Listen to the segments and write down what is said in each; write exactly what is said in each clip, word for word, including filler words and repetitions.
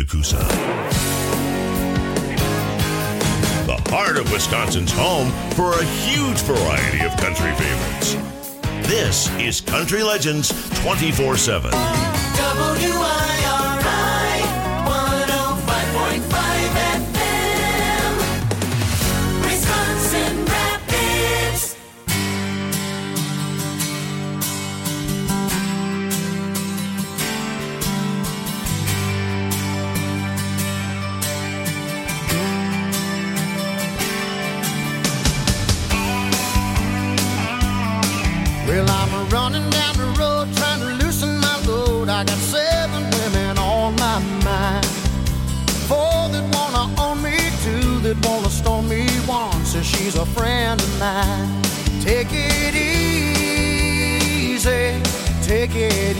Coosa. The heart of Wisconsin's home for a huge variety of country favorites. This is Country Legends twenty-four seven. W I R I one oh five point five F M, Wisconsin Rapids. Well, I'm running down the road trying to loosen my load. I got seven women on my mind. Four that wanna own me, two that wanna stone me, one says she's a friend of mine. Take it easy, take it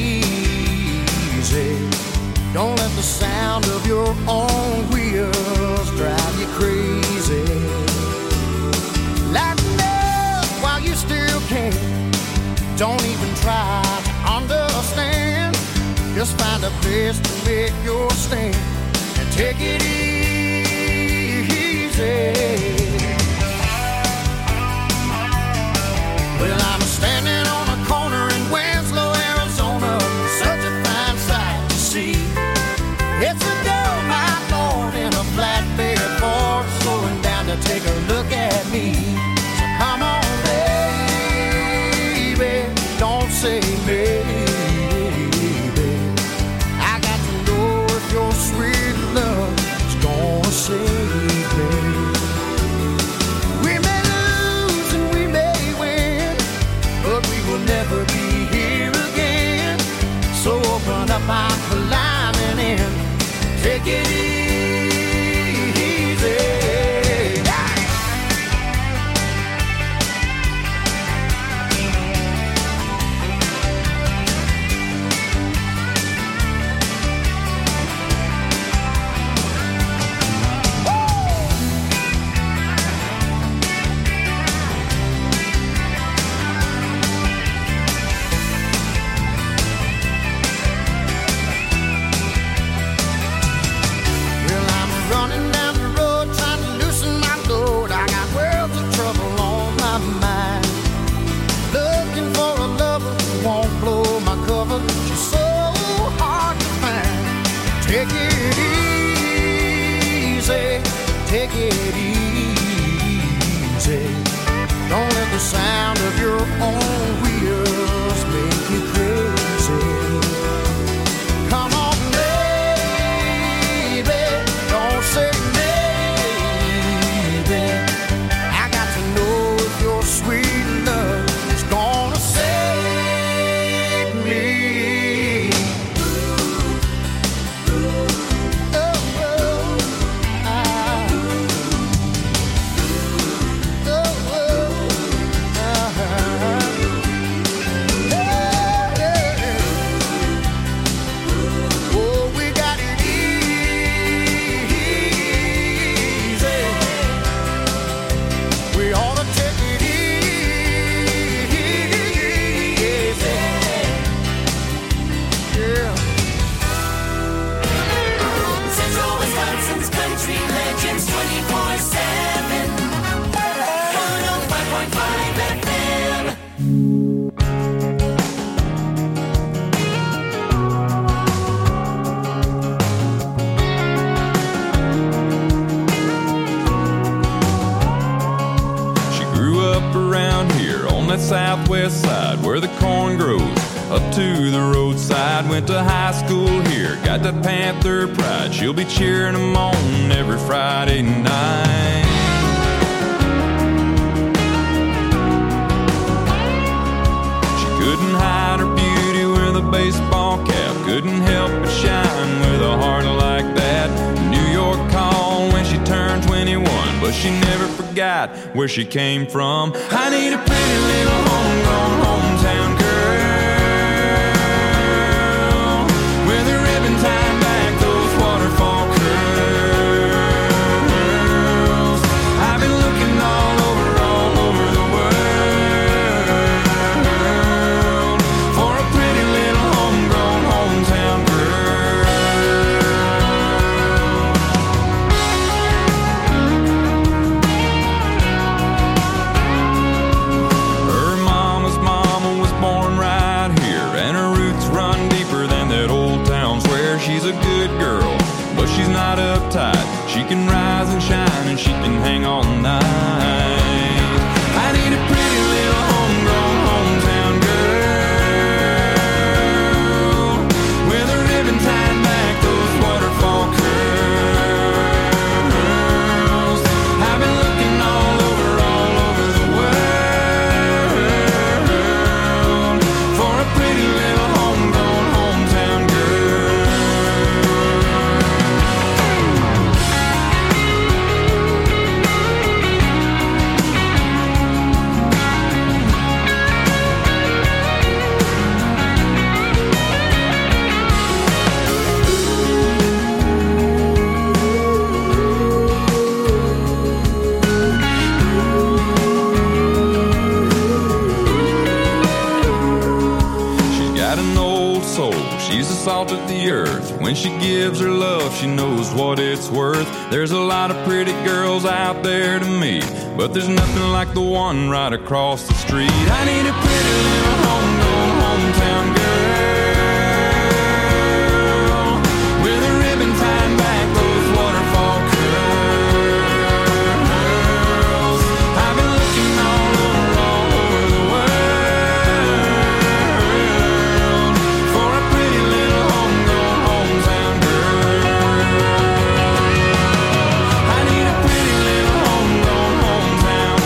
easy. Don't let the sound of your own wheels drive you crazy. Lighten up while you still can. Don't even try to understand. Just find a place to make your stand and take it easy. Well, I'm standing on a corner in Winslow, Arizona. Such a fine sight to see. It's a girl, my lord, in a flatbed Ford, slowing down to take a look at me. So come on, don't say maybe. I got to know if your sweet love is gonna save me. We may lose and we may win, but we will never be here again. So open up my climbing in, take it easy. Take it easy, take it easy. Don't let the sound of your own wheels make you crazy. Come on, baby, don't say maybe. I got to know if your sweet love is gonna save me. Southwest side where the corn grows, up to the roadside. Went to high school here, got that Panther pride. She'll be cheering them on every Friday night. She couldn't hide her beauty with a baseball cap, couldn't help but shine with a heart like that. New York called when she turned twenty-one, but she never forgot where she came from. I need a pretty little homegrown hometown girl with a ribbon tied back those waterfall curls. I've been looking all over, all over the world for a pretty little homegrown hometown girl. can rise and shine and she can hang all night. I need a pretty little homegrown hometown girl with a ribbon tied back those waterfall curls. I've been looking all over, all over the world for a pretty little homegrown hometown girl. She's got an old soul, she's the salt of the earth. When she gives her love, she knows what it's worth. There's a lot of pretty girls out there to meet, but there's nothing like the one right across the street. I need a pretty little homegrown hometown girl with a ribbon tied back those waterfall curls. I've been looking all over, all over the world for a pretty little homegrown hometown girl. I need a pretty little homegrown hometown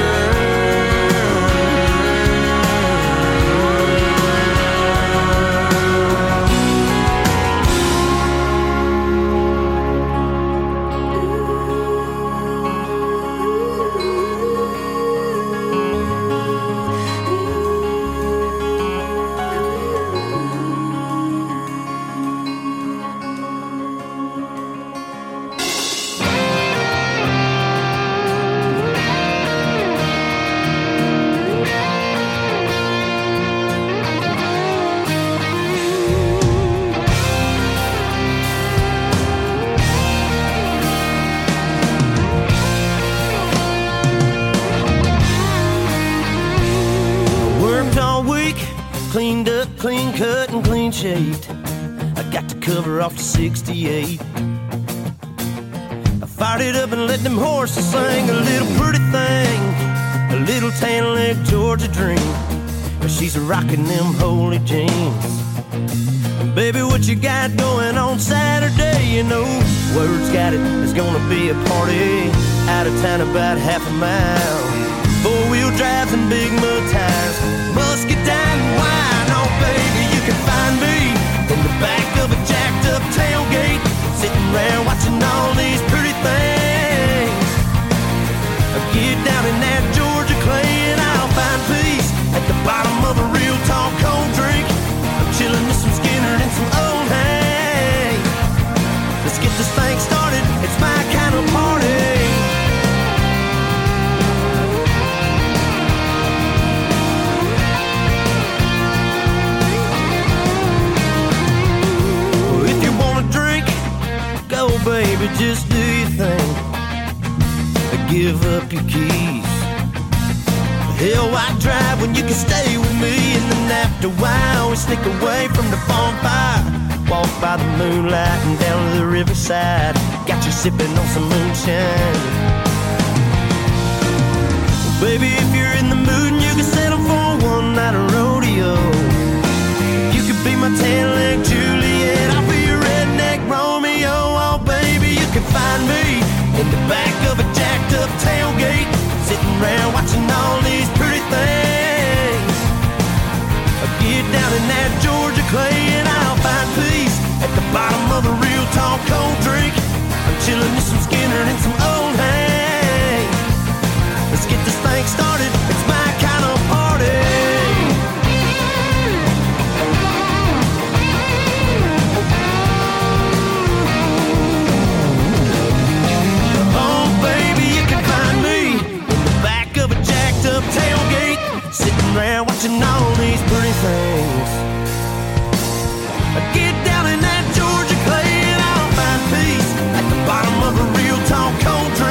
Worked all week, cleaned up, clean cut, and clean shaved. I got the cover off the sixty-eight. I fired it up and let them horses sing a little pretty thing, a little tan leg Georgia dream. But she's rocking them holy jeans. Baby, what you got going on Saturday? You know, word's got it, there's gonna be a party out of town about half a mile. Four-wheel drives and big mud tires, muscadine and wine. Oh, baby, you can find me in the back of a jacked-up tailgate, sitting around watching all these pretty things. Get down in that Georgia clay and I'll find peace at the bottom of a real tall cold drink. I'm chilling with some Skinner and some old hay. Let's get this thing started, it's my kind of party. Go, baby, just do your thing. Give up your keys. Hell, why drive when you can stay with me? And then after a while, we sneak away from the bonfire, walk by the moonlight and down to the riverside. Got you sipping on some moonshine. Baby, if you're in the mood and you can settle for one night of rodeo, you could be my tan-leg Juliet, I'll be your redneck Romeo. Oh, baby, you can find me in the back of a jacked-up tailgate, sitting around watching all these pretty things. Get down in that Georgia clay and I'll find peace at the bottom of a real tall cold drink. I'm chilling with some Skinner and some old hay. Let's get this thing started, it's my kind of party. Oh, baby, you can find me in the back of a jacked-up tailgate, sitting around watching all these pretty things. Get down in that Georgia clay and I'll find peace at the bottom of a real tall cold drink.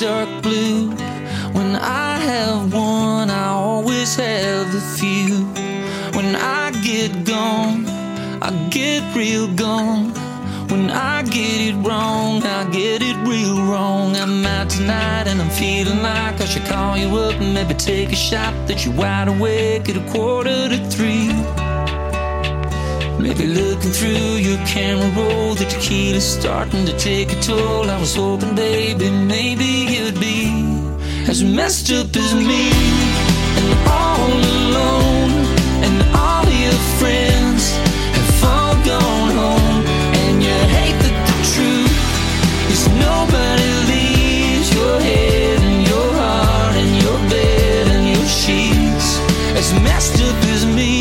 dark blue. When I have one, I always have a few. When I get gone, I get real gone. When I get it wrong, I get it real wrong. I'm out tonight and I'm feeling like I should call you up and maybe take a shot that you're wide awake at a quarter to three. Maybe looking through your camera roll, the tequila's starting to take a toll. I was hoping, baby, maybe you'd be as messed up as me, and all alone, and all your friends have all gone home. And you hate that the truth is nobody leaves your head and your heart and your bed and your sheets as messed up as me,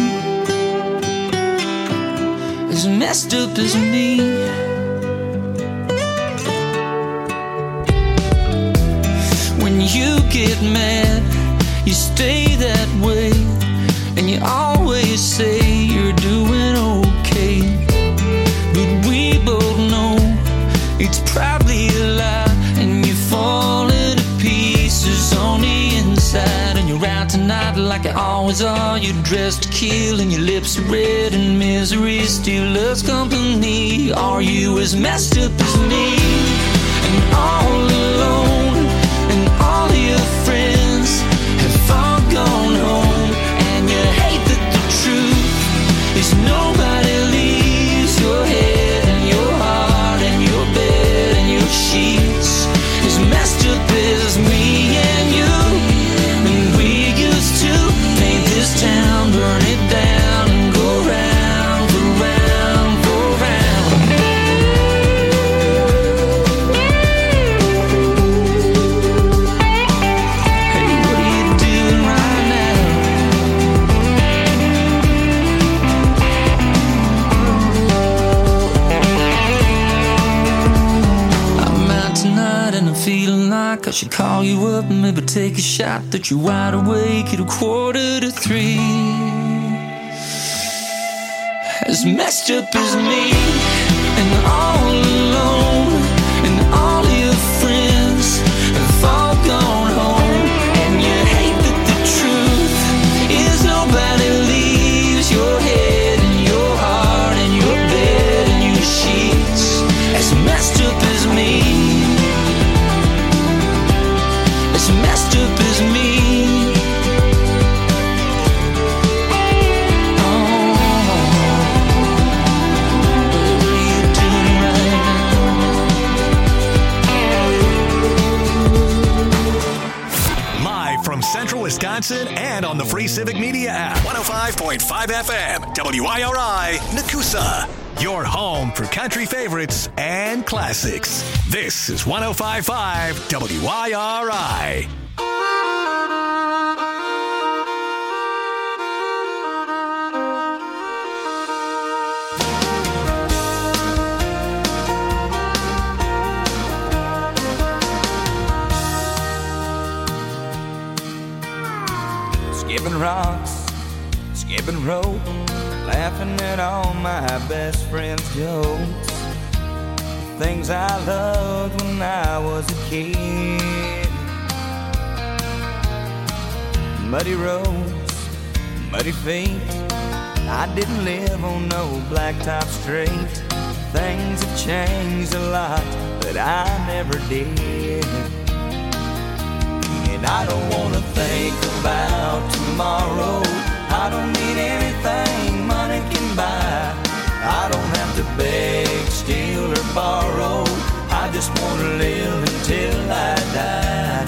as messed up as me. When you get mad, you stay that way, and you always say you're doing okay. But we both know it's probably a lie, and you're falling to pieces on the inside. And you're out tonight like you always are. You're dressed to kill, and your lips are red, and misery still loves company. Are you as messed up as me, and all alone? And all your friends have all gone home. And you hate that the truth is nobody leaves your head and your heart and your bed and your sheets as messed up as me and you. And we used to paint this town, burn it down, and go round for round for round. Feeling like I should call you up and maybe take a shot that you're wide awake at a quarter to three. As messed up as me, and all alone, and all your friends have all gone home. And you hate that the truth is nobody leaves your head and your heart and your bed and your sheets. As messed up as me, as messed up as me. Oh, what are you doing right now? Live from Central Wisconsin and on the free Civic Media app. one oh five point five F M, W I R I, Nakusa. Your home for country favorites and classics. This is one oh five point five W I R I. Skipping rocks, skipping rope, laughing at all my best friends' jokes. Things I loved when I was a kid. Muddy roads, muddy feet. I didn't live on no blacktop street. Things have changed a lot, but I never did. And I don't wanna think about tomorrow. I don't need anything money can buy. I don't have to beg, steal, or borrow. I just want to live until I die.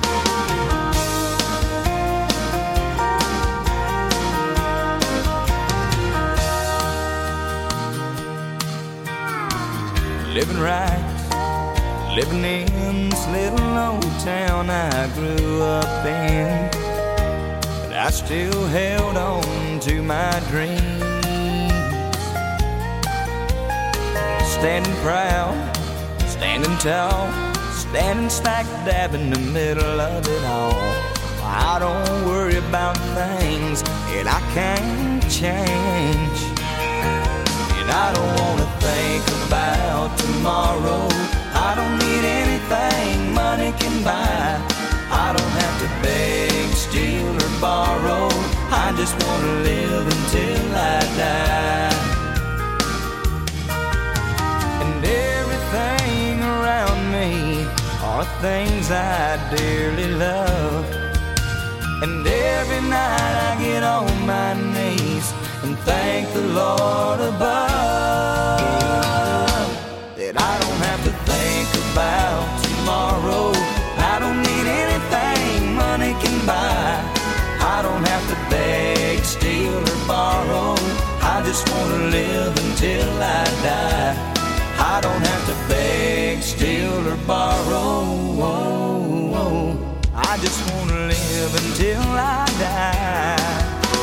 Living right, living in this little old town I grew up in. But I still held on to my dreams. Standing proud, standing tall, standing smack dab in the middle of it all. I don't worry about things that I can't change. And I don't wanna think about tomorrow. I don't need anything money can buy. I don't have to beg, steal, or borrow. I just want to live until I die. And everything around me are things I dearly love. And every night I get on my knees and thank the Lord above that I don't have to think about tomorrow. I don't need anything money can buy. I don't have to beg, steal, or borrow. I just want to live until I die. I don't have to beg, steal, or borrow. I just want to live until I die.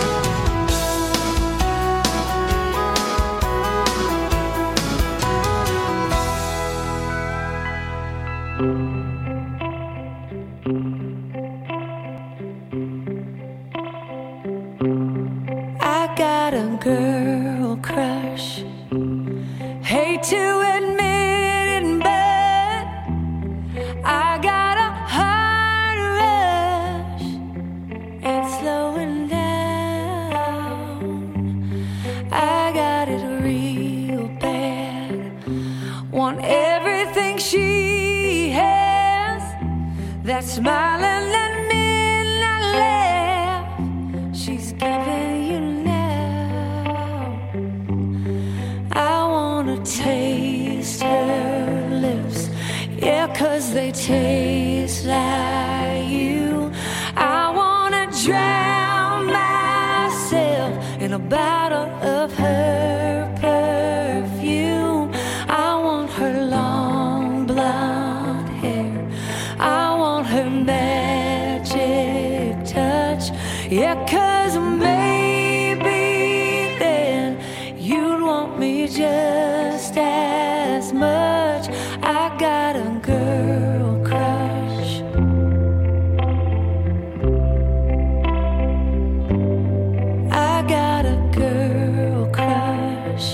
I got a girl crush. Hate to admit it, but I got a heart rush. It's slowing down. I got it real bad. Want everything she has. That smiling and midnight laugh she's giving you now. I wanna taste her lips, yeah, 'cause they taste like you. I wanna drown myself in a bottle of her perfume. I want her long blonde hair. I want her magic touch, yeah, 'cause maybe then you'd want me just as much. I got a girl crush. I got a girl crush.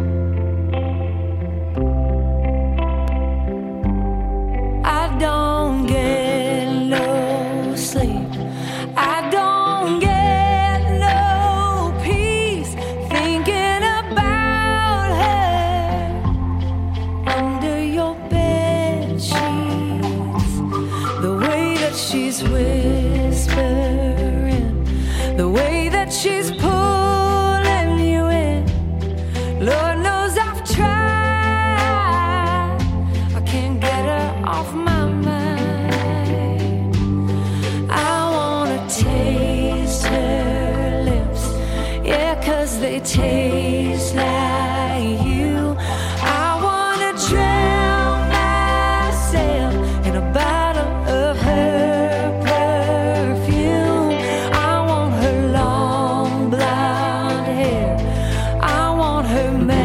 I don't get no sleep. I don't get no peace thinking about her under your bed sheets. The way that she's whispering, the way that she's pulling you in. Lord knows I've tried. I can't get her off my mind. I wanna taste her lips, yeah, 'cause they taste like you. I wanna drown myself in a bottle of her perfume. I want her long blonde hair. I want her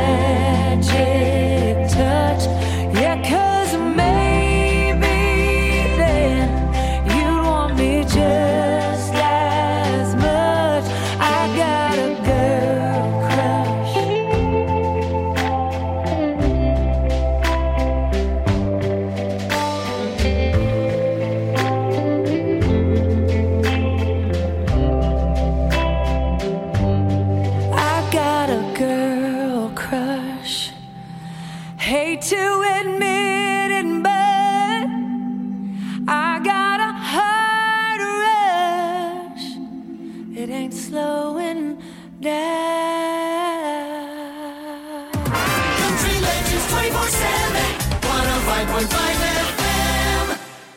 magic touch, yeah, 'cause maybe then you'd want me just as much. I got a girl crush. I got a girl crush. Hate to admit it, but I got a heart rush. It ain't slowing down. Country Legends twenty-four seven, one oh five point five F M.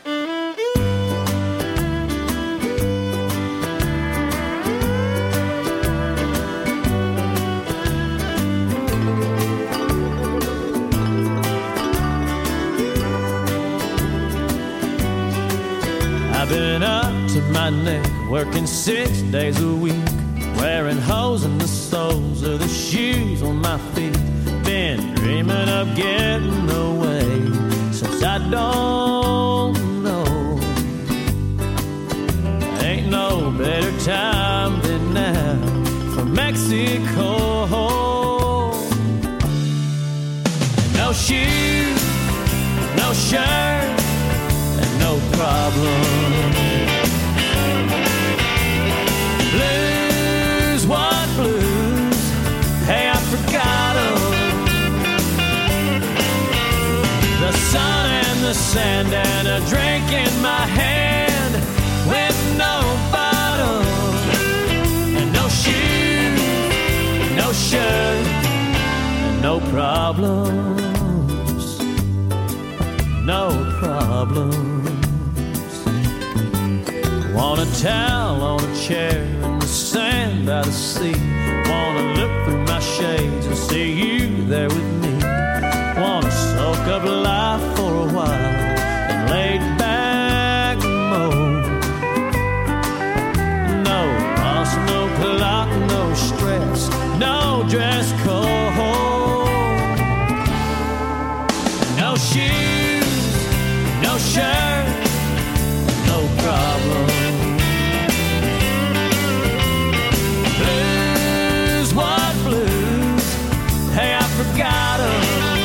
I've been up to my neck, working six days a week, wearing holes in the soles of the shoes on my feet. Been dreaming of getting away since I don't know. Ain't no better time than now for Mexico. No shoes, no shirt, and no problem. Blues, what blues? Hey, I forgot 'em. The sun and the sand and a drink in my hand with no bottle and no shoes, no shirt, and no problems, no problems. Want a towel on a chair in the sand by the sea. Want to look through my shades and see you there with me. Want to soak up life for a while and lay back mode. No boss, no clock, no stress, no dress code, no shoes, no shirt, no problem. Blues, what blues? Hey, I forgot 'em.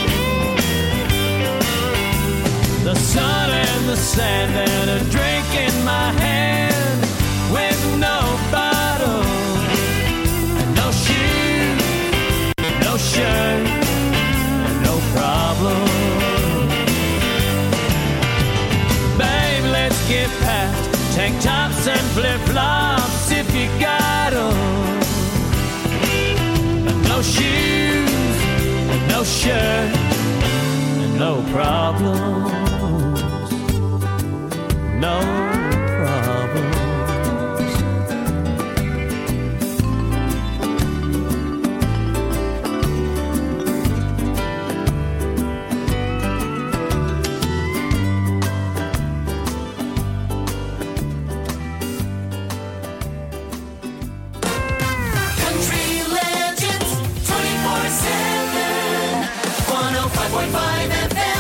The sun and the sand and a drink in my hand with no bottle and no shoes, no shirt, and no problem. Babe, let's get past tank tops and flip-flops if you got 'em. And no shoes, and no shirt, and no problem. No problems. Country Legends twenty-four seven, one oh five point five F M.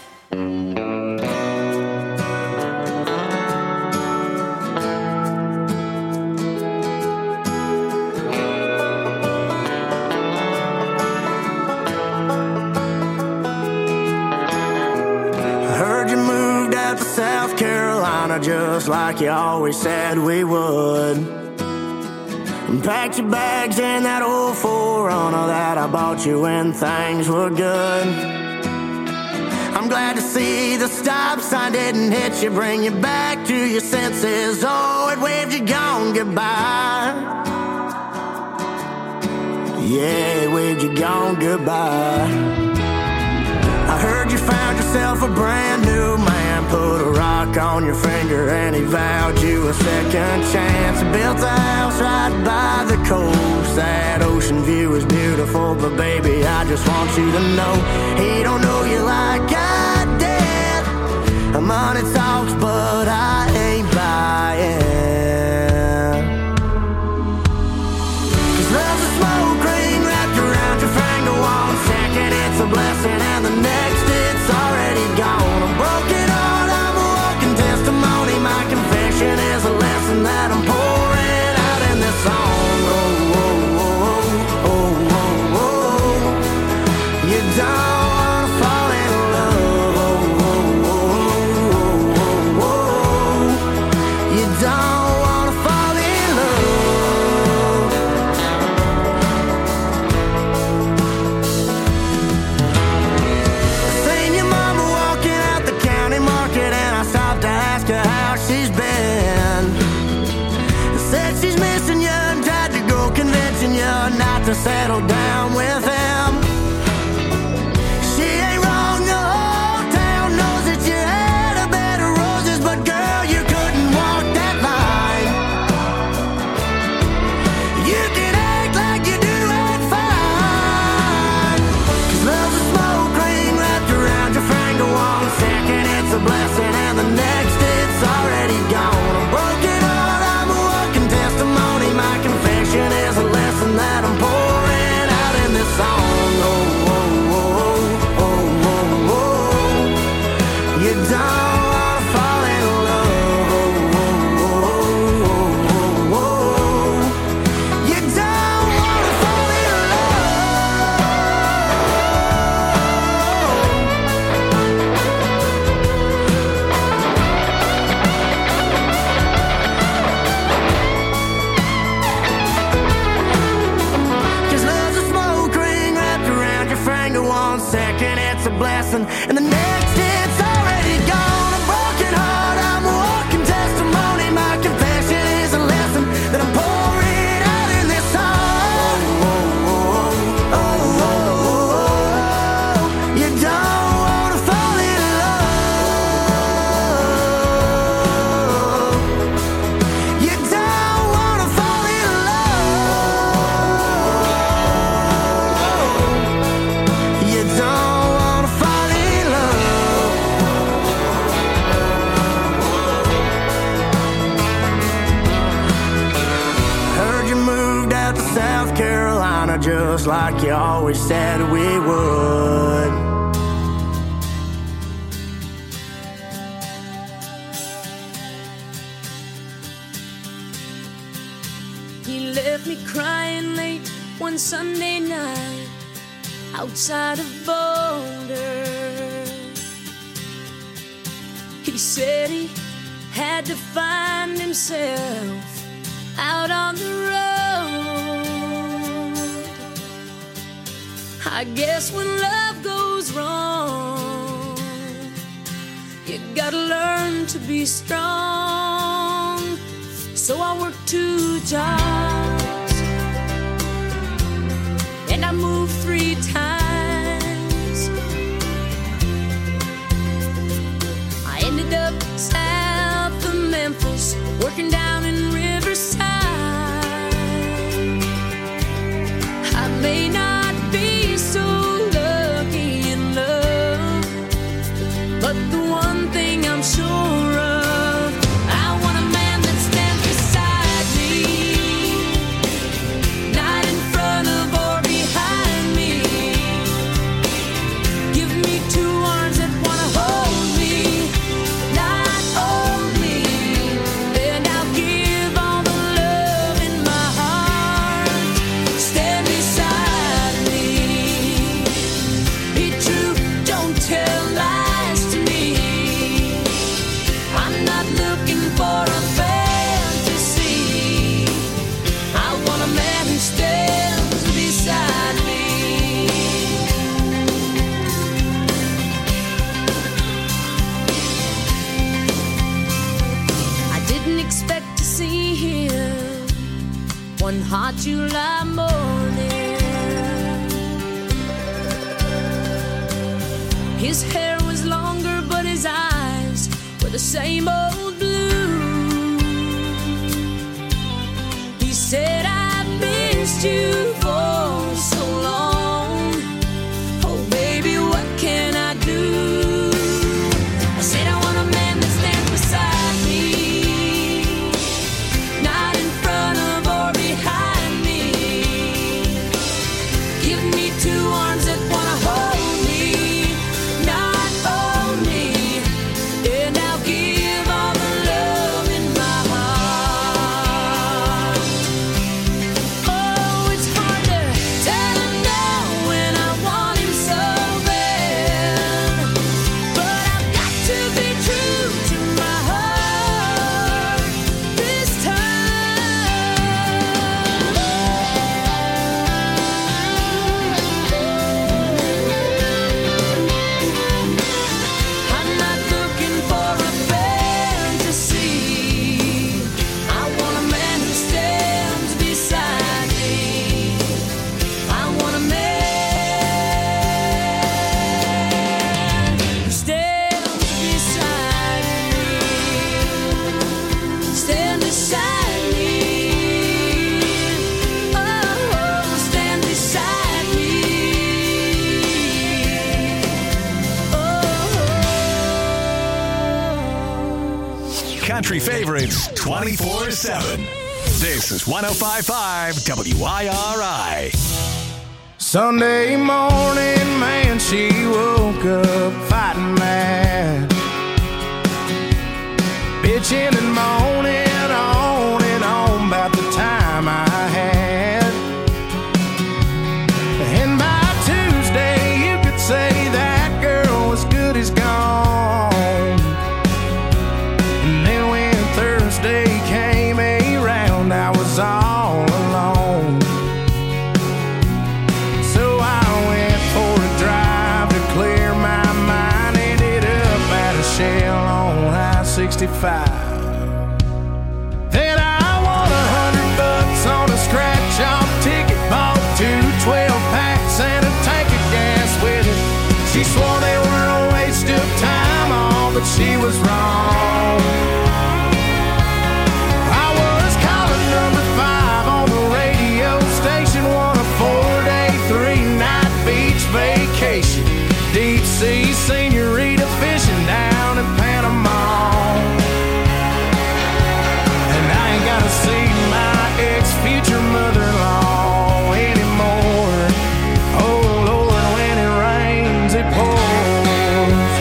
Just like you always said we would. And packed your bags in that old four runner that I bought you when things were good. I'm glad to see the stop sign didn't hit you, bring you back to your senses. Oh, it waved you gone goodbye. Yeah, it waved you gone goodbye. I heard you found yourself a brand new man, put a rock on your finger and he vowed you a second chance. He built a house right by the coast. That ocean view is beautiful, but baby, I just want you to know he don't know you like I did. Money talks, but I ain't buying. 'Cause love's a smoke ring wrapped around your finger. One second it's a blessing and the next it's already gone. I'm broken heart, I'm a walking testimony. My confession is a lesson that I'm pouring out in this song. Oh, oh, oh, oh, oh, oh. You don't wanna fall in love. Oh, oh, oh, oh, oh, oh. You don't wanna fall in love. Seen your mama walking out the county market and I stopped to ask her how she's been. Said she's missing you and tried to go convincing you not to settle down with him. She ain't wrong, the whole town knows that you had a bed of roses, but girl, you couldn't walk that line. You can act like you do it fine. 'Cause love's a smoke ring wrapped around your finger. One second it's a blessing and the next it's already gone. I'm broken heart, I'm a walking testimony. My confession is a lesson that I'm pouring out in this song. second it's a blessing, and the next it's already gone. A broken heart, I'm a walking testimony. My confession is a lesson that I'm pouring out in this song. Oh, oh, oh, oh, oh. You don't wanna fall in love. You don't wanna fall in love. You don't wanna fall in love. Heard you moved out to South Carolina just like you always said we would. He left me crying late one Sunday night outside of Boulder. He said he had to find himself out on the road. I guess when love goes wrong, you gotta learn to be strong. So I worked two jobs and I moved three times. I ended up south of Memphis, working down in Riverside. I may not be so lucky in love, but the one thing I'm sure of, I want a man that stands beside me, not in front of or behind me. Give me two arms that wanna hold me, not own me, and I'll give all the love in my heart. Stand beside me, be true, don't tell lies to me. I'm not looking for a fantasy, I want a man who stands beside me. I didn't expect to see him one hot July morning. His hair was longer, but his eyes were the same old blue. He said, I've missed you for so long. Oh, baby, what can I do? I said, I want a man that stands beside me, not in front of or behind me. Give me two arms that wanna hold me, not own me, and I'll give all the love in my heart. Oh, it's hard to tell him no when I want him so bad, but I've got to be true to my heart this time. I'm not looking for a fantasy, I want a man who stands beside me. I want a man who stands beside me. Stand beside me. Oh, stand beside me. Oh. Country favorites twenty-four seven. This is one oh five point five W I R I. Sunday morning, man, she woke up fighting mad, bitching and moaning on and on about the time I had. And by Tuesday, you could say that girl was good as gone. And then when Thursday came around, I was all alone. So I went for a drive five. Then I won a hundred bucks on a scratch-off ticket. Bought two twelve packs and a tank of gas with it. She swore they were a waste of time, all, but she was wrong. I was calling number five on the radio station, won a four-day, three-night beach vacation. Deep sea senorita fishing down in Panama. And I ain't gotta see my ex-future mother-in-law anymore. Oh Lord, when it rains, it pours.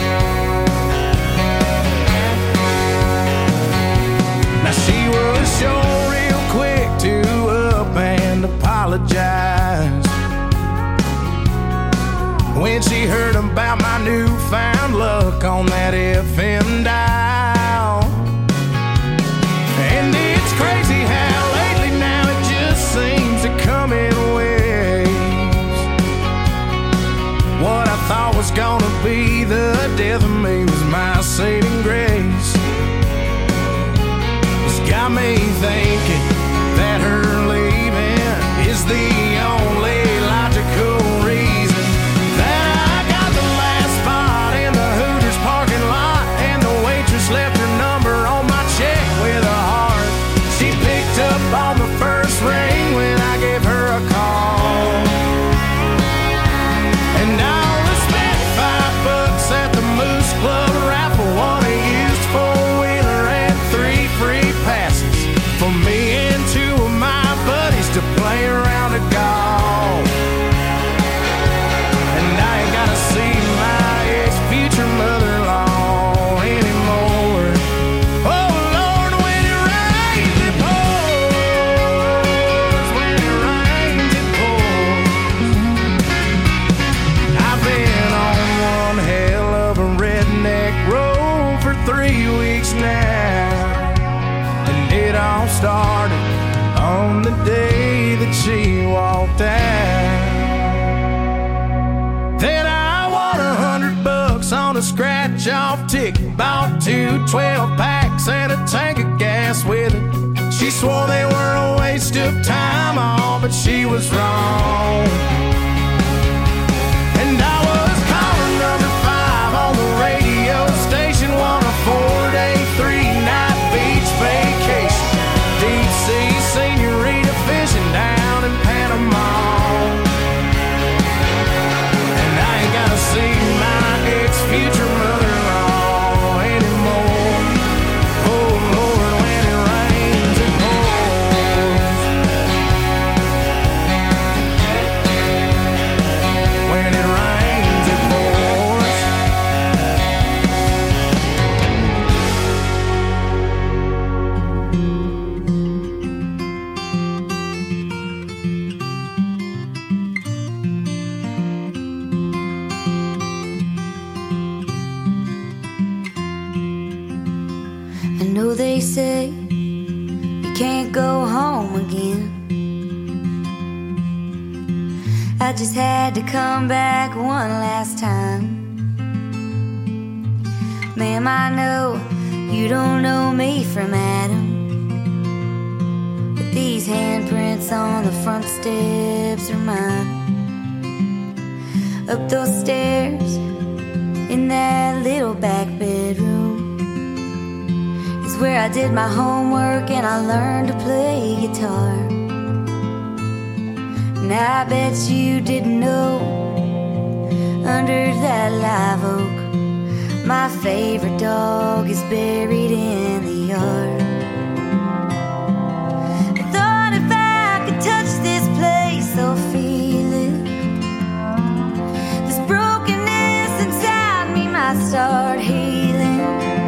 Now she was sure real quick to up and apologize when she heard about my newfound luck on that F M dial. And it's crazy how lately now it just seems to come in waves. What I thought was gonna be the death of me was my saving grace. It's got me thinking that her leaving is the only logical reason that I got the last spot in the Hooters parking lot, and the waitress left her number on my check with a heart. She picked up on the first ring when I gave her a call. And I only spent five bucks at the Moose Club raffle, won a used four-wheeler and three free passes for me and two of my buddies to play around a golf. And I ain't gotta see my ex-future mother-in-law anymore. Oh Lord, when it rains, it pours. When it rains, it pours. I've been on one hell of a redneck road for three weeks now, and it all started on the day that she walked out. Then I won a hundred bucks on a scratch-off ticket. Bought two twelve packs and a tank of gas with it. She swore they were a waste of time, all, but she was wrong. And I was calling number five on the radio station, won a four-day, three-night beach vacation. Deep sea senorita fishing down in Panama. And I ain't gotta see my ex-future mother-in-law anymore. Oh Lord, when it rains, it pours. When it rains, it pours. I know they say you can't go home again. I just had to come back one last time. Ma'am, I know you don't know me from Adam, but these handprints on the front steps are mine. Up those stairs in that little back bedroom is where I did my homework and I learned to play guitar. And I bet you didn't know, under that live oak, my favorite dog is buried in the yard. I thought if I could touch this place or feel it, this brokenness inside me might start healing.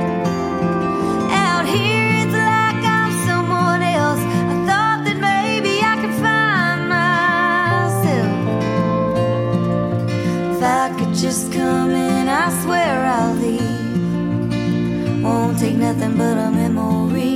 Out here it's like I'm someone else. I thought that maybe I could find myself. If I could just come in, I swear I'll leave. Won't take nothing but a memory.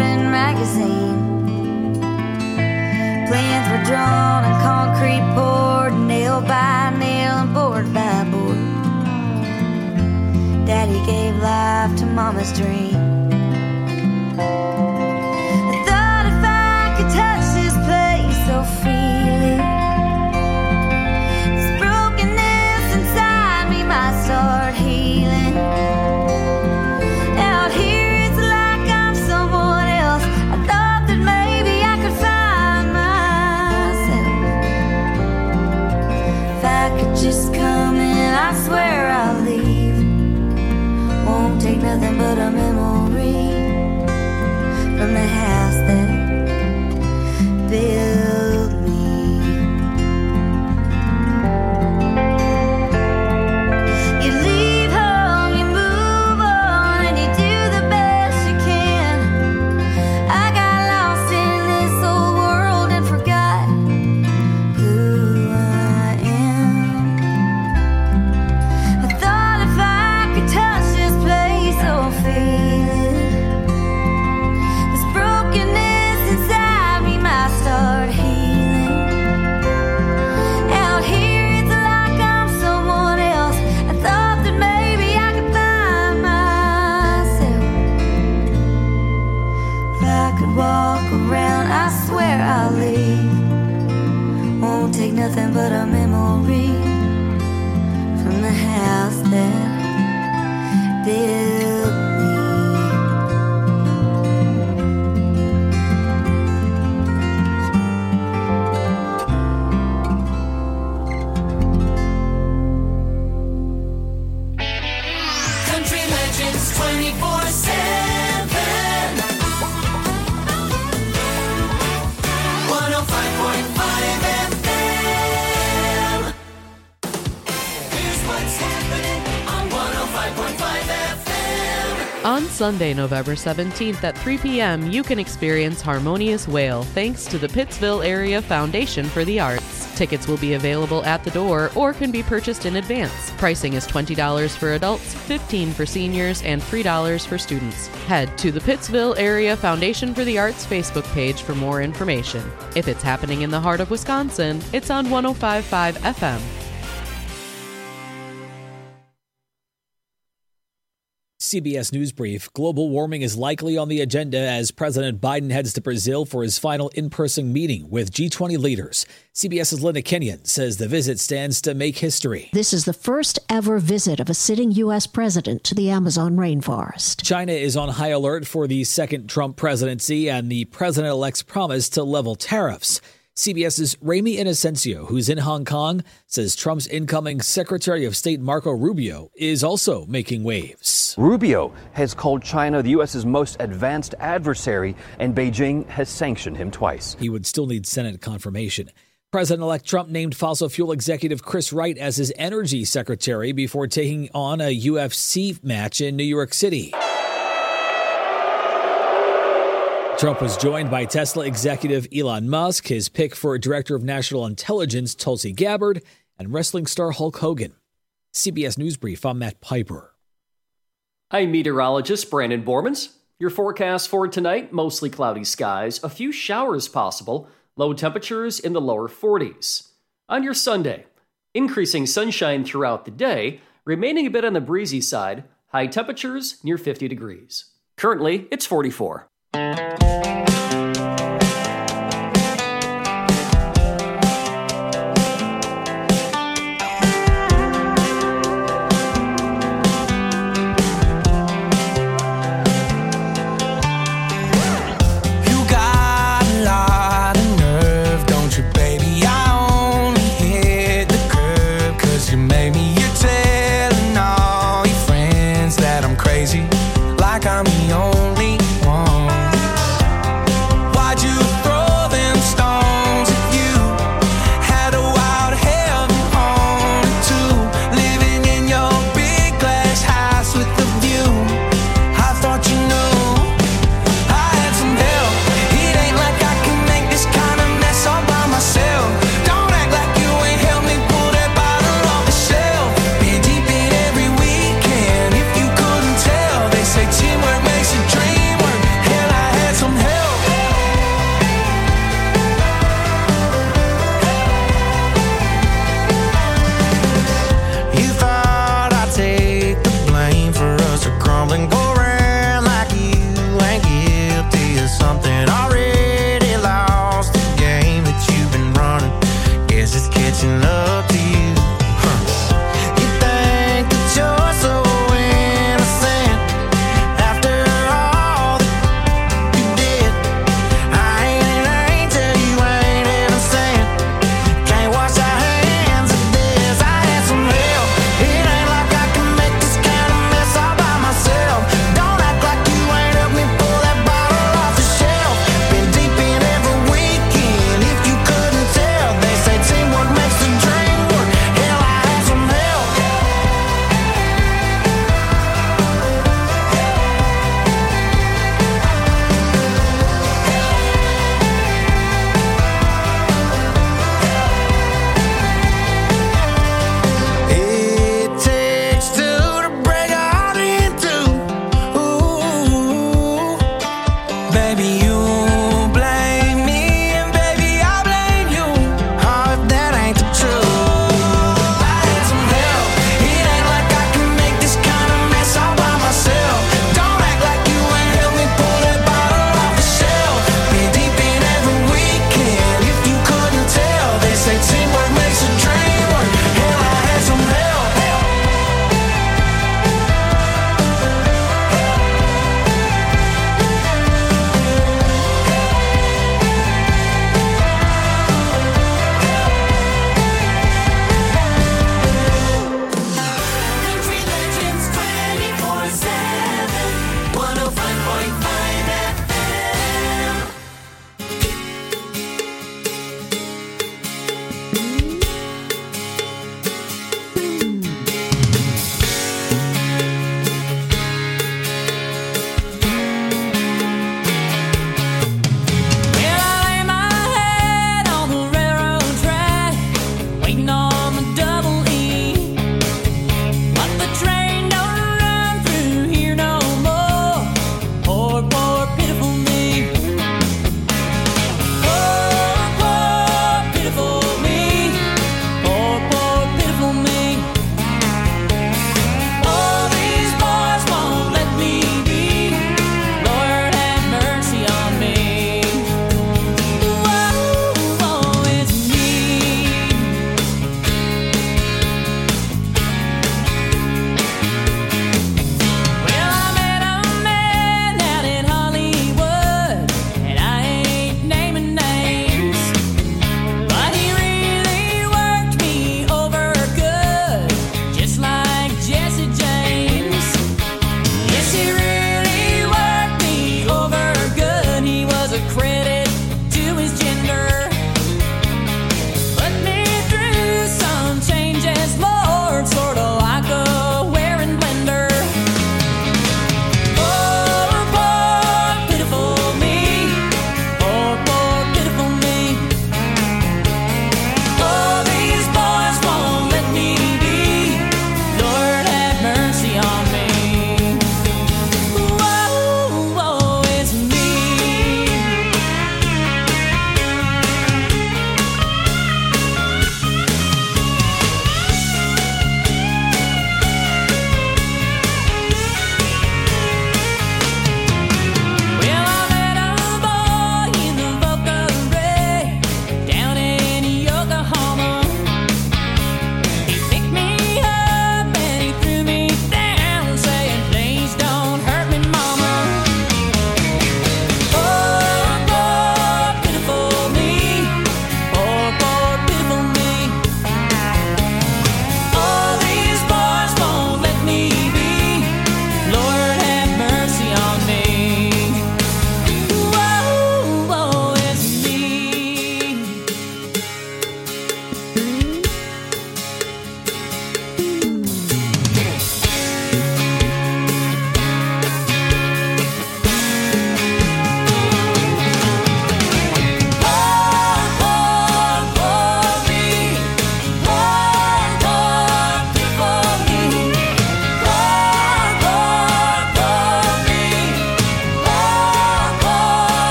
garden magazine. Plans were drawn and concrete poured, nail by nail and board by board. Daddy gave life to Mama's dream. I thought if I could touch this place so freely, this brokenness inside me might start healing. Out here it's like I'm someone else. I thought that maybe I could find myself. If I could just come in, I swear I'll leave. Won't take nothing but a memory from the house that built me. You leave home, you move on, and you do the best you can. I got lost in this old world and forgot who I am. I thought if I could touch this place or feel it, this brokenness inside me might start healing. Out here it's like I'm someone else. I thought that maybe I could find myself. If I could walk around, I swear I'll leave. Won't take nothing but a memory from the house that built me. Country Legends twenty-four seven. one oh five point five F M. Here's what's happening on one oh five point five F M. On Sunday, November seventeenth at three p.m., you can experience Harmonious Whale thanks to the Pittsville Area Foundation for the Arts. Tickets will be available at the door or can be purchased in advance. Pricing is twenty dollars for adults, fifteen dollars for seniors, and three dollars for students. Head to the Pittsville Area Foundation for the Arts Facebook page for more information. If it's happening in the heart of Wisconsin, it's on one oh five point five F M. C B S News Brief. Global warming is likely on the agenda as President Biden heads to Brazil for his final in-person meeting with G twenty leaders. CBS's Linda Kenyon says the visit stands to make history. This is the first ever visit of a sitting U S president to the Amazon rainforest. China is on high alert for the second Trump presidency and the president-elect's promise to level tariffs. CBS's Ramy Inocencio, who's in Hong Kong, says Trump's incoming Secretary of State Marco Rubio is also making waves. Rubio has called China the U S's most advanced adversary, and Beijing has sanctioned him twice. He would still need Senate confirmation. President-elect Trump named fossil fuel executive Chris Wright as his energy secretary before taking on a U F C match in New York City. Trump was joined by Tesla executive Elon Musk, his pick for Director of National Intelligence Tulsi Gabbard, and wrestling star Hulk Hogan. C B S News Brief, I'm Matt Piper. I'm meteorologist Brandon Bormans. Your forecast for tonight, mostly cloudy skies, a few showers possible, low temperatures in the lower forties. On your Sunday, increasing sunshine throughout the day, remaining a bit on the breezy side, high temperatures near fifty degrees. Currently, it's forty-four. Like I'm the only one.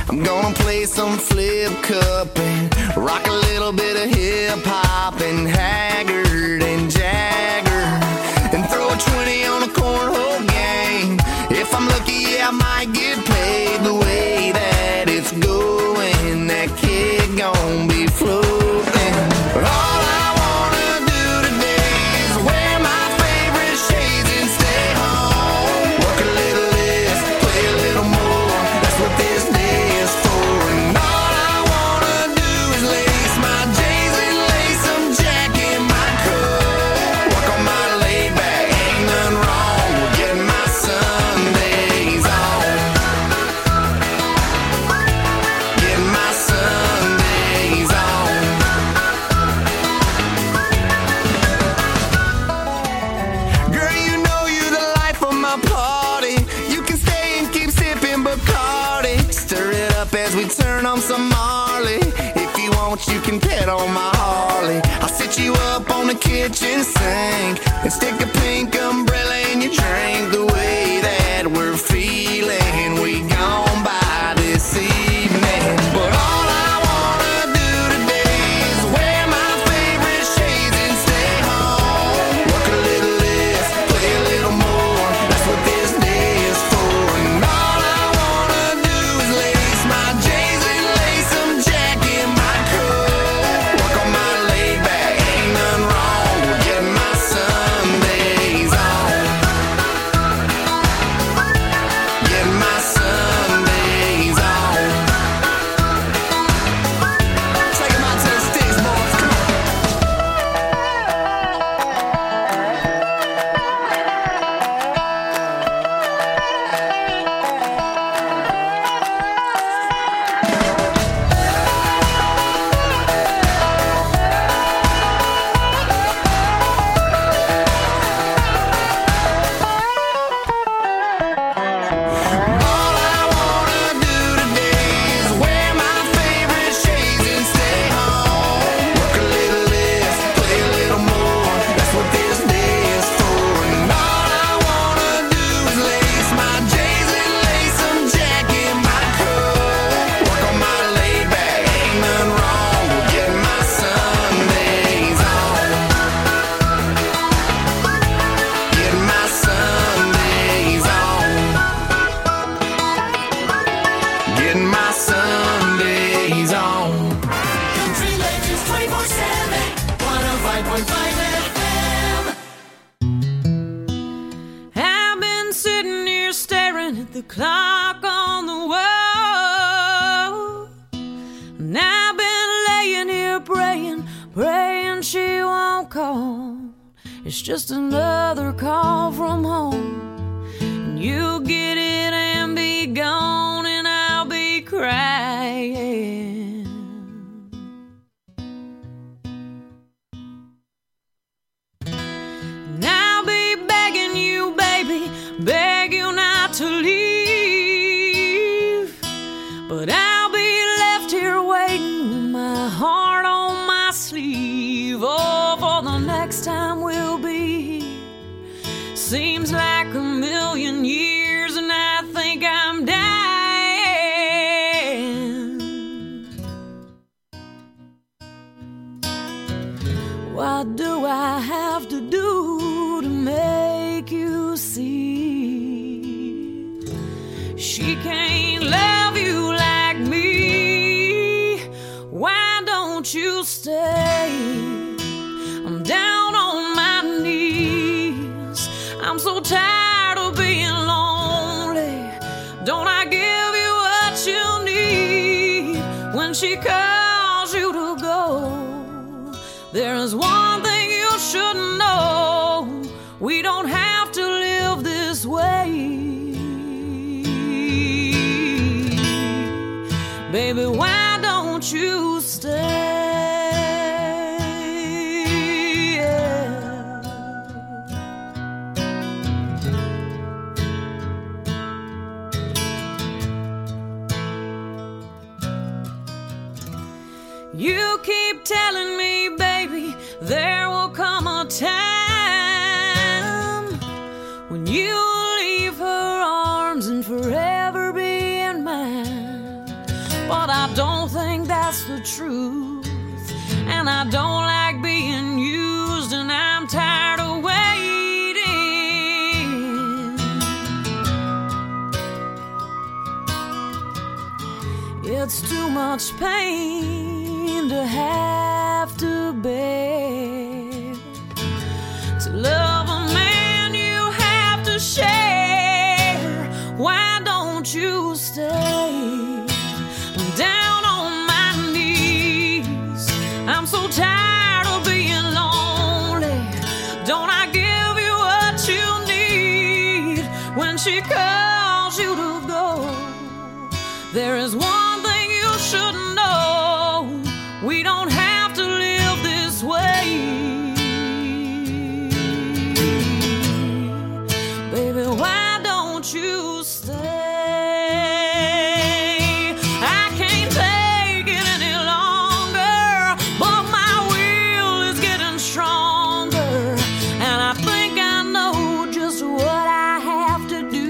I'm gonna play some flip cup and rock a little bit of hip hop and Haggard and Jagger and throw a twenty on a cornhole game. If I'm lucky, yeah, I might get paid. The way that it's going, that kid gon' be floating. All I wanna do today is wear my favorite shades and stay home. Work a little less, play a little more. That's what this day is for. And all I wanna do is lace my J's and lace some Jack in my coat. Work on my laid back, ain't nothing wrong with getting my Sundays on. Getting my Sundays on. Girl, you know you the life of my party. You can stay and keep sipping Bacardi. Stir it up as we turn on some Marley. If you want, you can pet on my Harley. I'll sit you up on the kitchen sink and stick a pink umbrella in your drink. The way that we're feeling, we gone by this evening. But all I wanna do today is wear my favorite shades and stay home. Work a little less, play a little more. That's what this day is for. And all I wanna do is lace my J's and lace some Jack in my coat. Work on my laid back, ain't nothing wrong with getting my Sundays on. Getting my Sundays on. Take 'em out to the sticks, boys. Come on. All I wanna do today is wear my favorite shades and stay home. Work a little less, play a little more. That's what this day is for. And all I wanna do is lace my J's and lace some Jack in my coat. Work on my laid back, ain't nothing wrong with getting my Sundays on. Getting my Sundays on. Getting my Sundays on. Country Legends twenty-four seven, one oh five point five F M. I've been sitting here staring at the clock on the wall. And I've been laying here praying, praying she won't call. It's just another call from home. And you'll get it and be gone, and I'll be crying. And I'll be begging you, baby, beg you not to leave. But I'll be left here waiting with my heart on my sleeve. Oh, for the next time we'll be here. Seems like a million years, and I think I'm dying. What do I have to do to make you see she can't love you like me? Why don't you stay? I'm down on my knees. I'm so tired of being lonely. Don't I give you what you need when she calls you to go? There is one thing you should know. We don't have to live this way. Baby, why don't you stay? You keep telling me, baby, there will come a time when you'll leave her arms and forever be in mine. truth. And I don't like being used, and I'm tired of waiting. It's too much pain to have to bear. To love a man you have to share. Why don't you stay? I'm down on my knees. I'm so tired of being lonely. Don't I give you what you need when she calls you to go? There is one thing you should know. We don't have to live this way. Baby, why don't you stay? I can't take it any longer, but my will is getting stronger, and I think I know just what I have to do.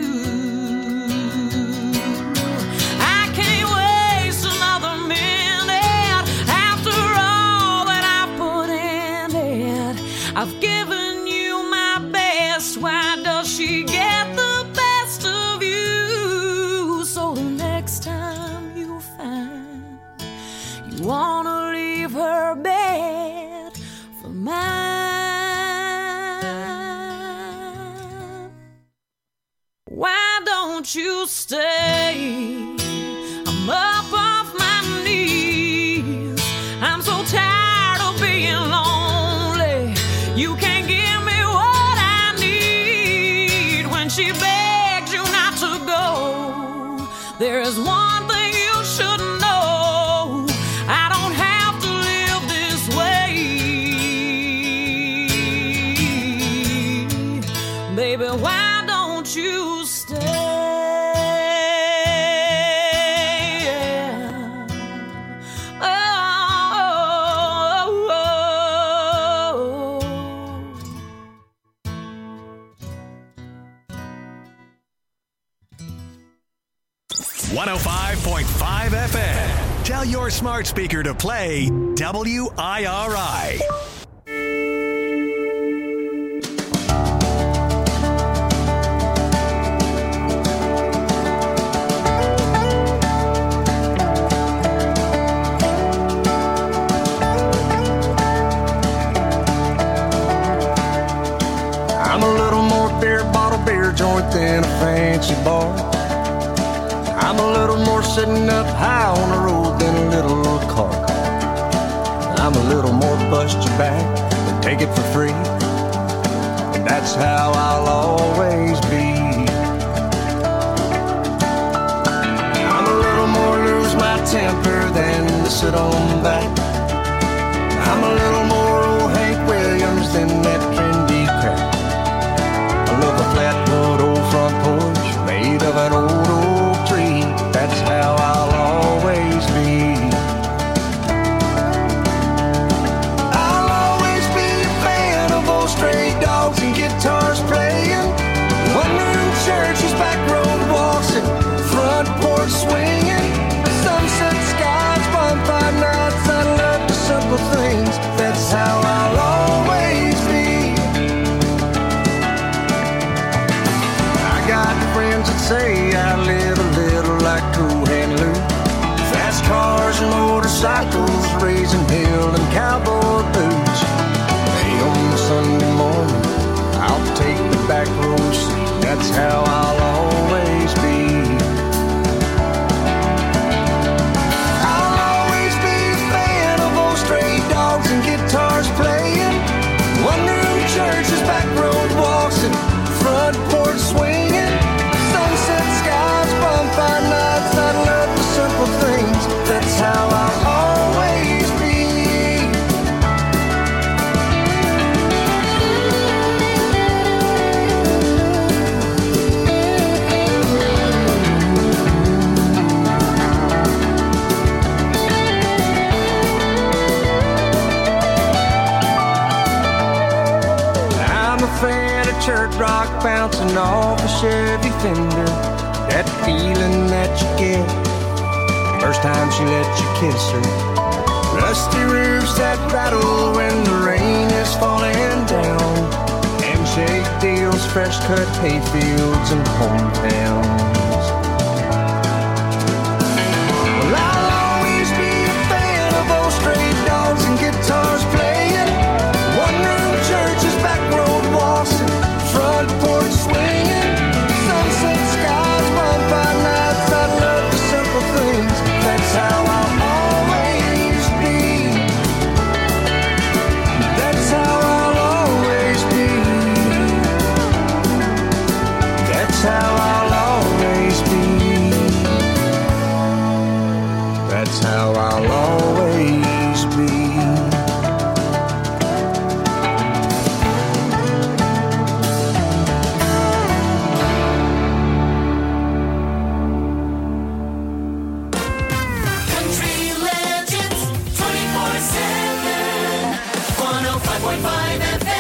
I can't waste another minute after all that I put in it. I've given you my best. Why does she get the best of you? So the next time you find you wanna leave her bed for mine, why don't you stay? I'm up off my knees. I'm so tired of being lonely. You can't give me what I need when she begs you not to go. There is one thing you should know. I don't have to live this way. Baby, why don't you stay? Oh, oh, oh, one oh five point five F M. Tell your smart speaker to play W I R I. I'm a little more beer bottle beer joint than a fancy bar. I'm a little more sitting up high on the road than a little car. I'm a little more bust your back and take it for free. And that's how I'll always be. I'm a little more lose my temper than to sit on back. I'm a little more old Hank Williams than that trendy crap. I love a flatwood old front porch made of an old oak tree. That's how I'll always be. I'll always be a fan of old stray dogs and guitars playing, one-room churches, back road walks, and front porch swinging, sunset skies, bonfire nights. I love the simple things. That's how I'll always be. I got friends that say I live a little like Cool Hand Luke. Fast cars and motorcycles, raising hell and cowboy boots. Hey, on Sunday morning, I'll take the back row seat. That's how I'll always be. I'll always be a fan of old stray dogs and guitars playing, one-room churches, back road walks, and front porch swinging, sunset skies, bonfire nights. I love the simple things. That's how I'll always be. I'm a fan of church rock bouncing off a Chevy Fender. That feeling that you get first time she let you kiss her. Rusty roofs that rattle when the rain is falling down. Handshake deals, fresh cut hayfields and hometowns. Well, I'll always be a fan of those stray dogs and guitars playing. One room churches, back road waltzing, front porch swinging. Sunset skies, bonfire nights, I love the simple things. That's how I'll always be. That's how I'll always be. That's how I'll always be. That's how I'll always be. Country Legends twenty-four seven, one oh five point five F M.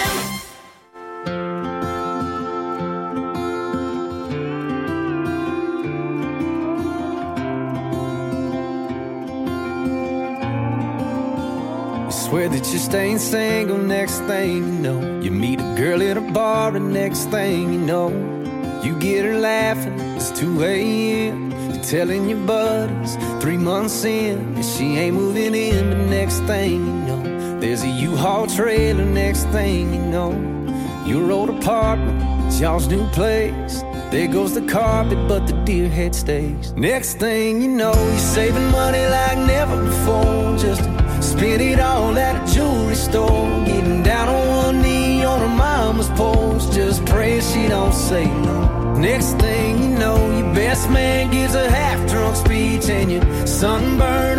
Swear that you're staying single, next thing you know, you meet a girl at a bar, and next thing you know, you get her laughing, it's two a.m. You're telling your buddies, three months in, and she ain't moving in, but next thing you know, there's a U-Haul trailer, next thing you know, your old apartment, it's y'all's new place. There goes the carpet, but the deer head stays. Next thing you know, you're saving money like never before, just to spend it all at a jewelry store. Getting down on one knee on her mama's porch, just pray she don't say no. Next thing you know, your best man gives a half-drunk speech, and you're sunburned